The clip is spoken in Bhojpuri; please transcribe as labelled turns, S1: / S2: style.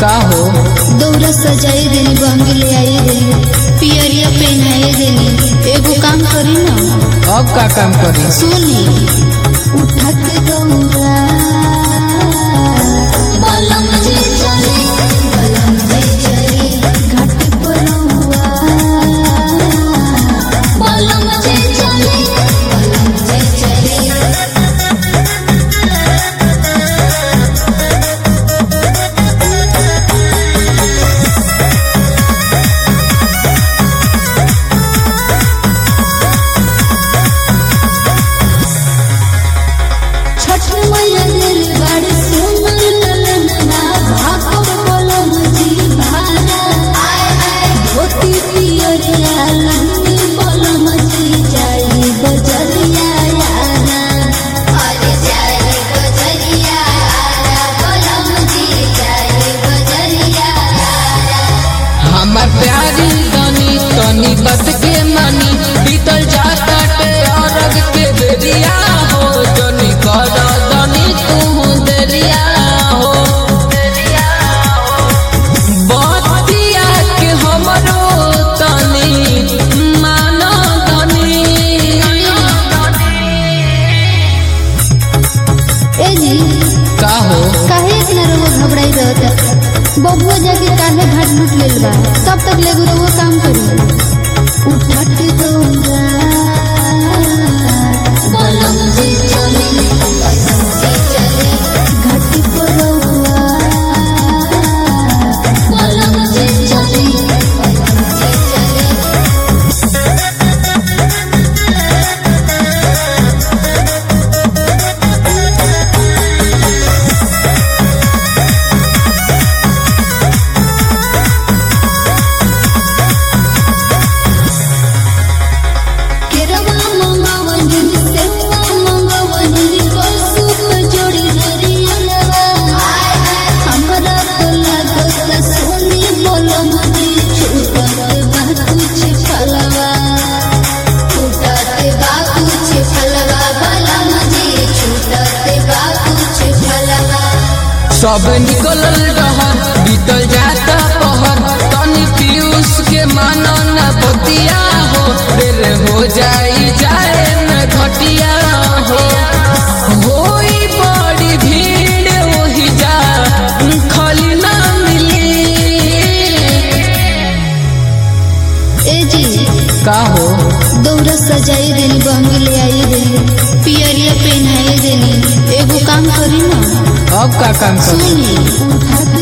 S1: का हो?
S2: दौरा सजाई देनी, बहंगी ले आई देनी, पियरिया पहनाए देनी। एगो काम करी ना।
S1: अब का काम करी?
S2: सुनी, उठत दौरा बलम जे चली, बलम जे चली, घाट पर रहुआ बलम जे चली, बलम जे चली।
S1: हमार प्यारी तनी तनी बत के मानी, बीतल जाता टे अरग के बेरिया हो। जनी कर दनी तू देरिया हो, बतिया के हमरो तनी मानो तनी।
S2: ए जी
S1: का हो?
S2: काहे इतना रोग घबराई रहता? बबुआ जाके काहे घाट लूट लेल बा, तब तक ले गुरु काम करी। उठट दौरा बलम जे चली, बलम जे चली, घाट पर रहुआ बलम जे चली, बलम जे चली।
S1: सब निकलल रहर, बीतल जाता पहर, तनी पीयूष के मानो न बतिया हो। देर हो जाई जाए न घटिया हो, होई बड़ी भीड़ वही जा खली ना मिली।
S2: ए जी
S1: का हो?
S2: दौरा सजाई देनी, बहंगी ले आई देनी, पियरिया पहनाए देनी। एगो काम करी ना।
S1: अब का काम करी?
S2: सुनी, उठत